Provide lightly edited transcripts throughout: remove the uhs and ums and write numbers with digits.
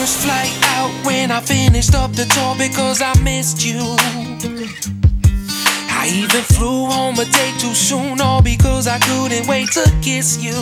first flight out when I finished up the tour because I missed you. I even flew home a day too soon, all because I couldn't wait to kiss you.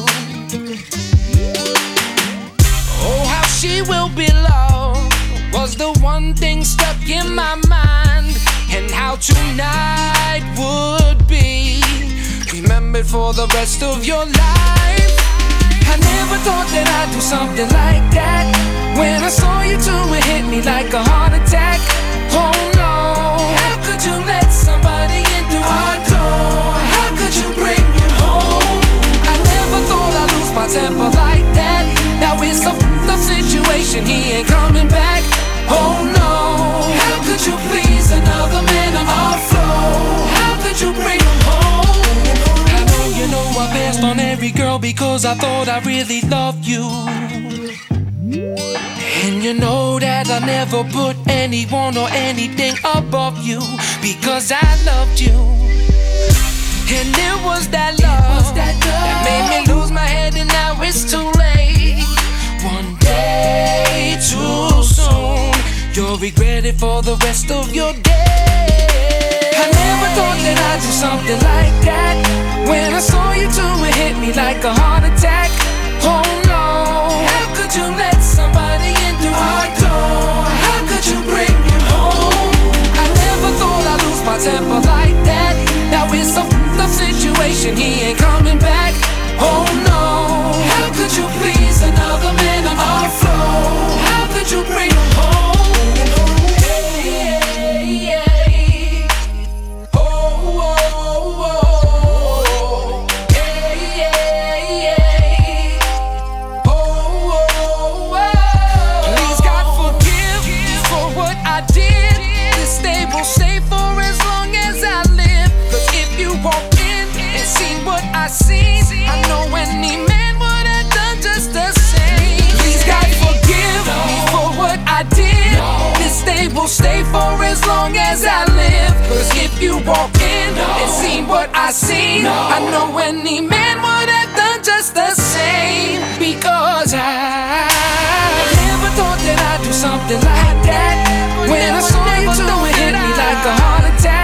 Oh, how she will be loved was the one thing stuck in my mind, and how tonight would be remembered for the rest of your life. I never thought that I'd do something like that. When I saw you two, it hit me like a heart attack. Oh no, how could you let somebody into our door? How could you bring me home? I never thought I'd lose my temper like that. Now it's a f***ed up situation, he ain't coming back. Oh no, how could you please another man on our floor? How could you bring him home? I know you know I passed on every girl because I thought I really loved you. And you know that I never put anyone or anything above you, because I loved you. And it was that love that made me lose my head, and now it's too late. One day too soon, you'll regret it for the rest of your day. I never thought that I'd do something like that. When I saw you two, it hit me like a heart attack. Oh no, how could you let somebody into our door? How could you bring me home? I never thought I'd lose my temper like that. Now it's a f***ed up situation, he ain't coming back. Oh no, how could you please another man on our floor? How could you bring him home? I know any man would have done just the same. Please God forgive me for what I did. This day will stay for as long as I live. Cause if you walk in and seen what I seen, I know any man would have done just the same. Because I never thought that I'd do something like that. When I saw you do it, hit me like a heart attack.